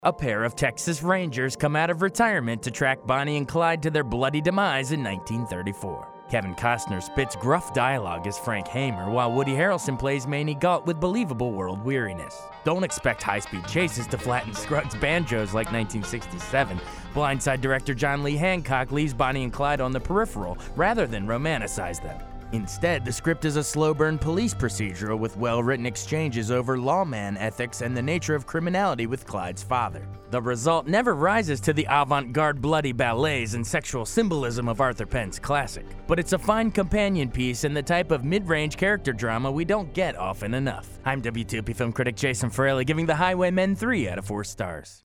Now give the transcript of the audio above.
A pair of Texas Rangers come out of retirement to track Bonnie and Clyde to their bloody demise in 1934. Kevin Costner spits gruff dialogue as Frank Hamer, while Woody Harrelson plays Maney Galt with believable world weariness. Don't expect high-speed chases to flatten Scruggs' banjos like 1967. Blindside director John Lee Hancock leaves Bonnie and Clyde on the peripheral rather than romanticize them. Instead, the script is a slow-burn police procedural with well-written exchanges over lawman ethics and the nature of criminality with Clyde's father. The result never rises to the avant-garde bloody ballets and sexual symbolism of Arthur Penn's classic, but it's a fine companion piece and the type of mid-range character drama we don't get often enough. I'm WTOP film critic Jason Fraley, giving The Highwaymen 3 out of 4 stars.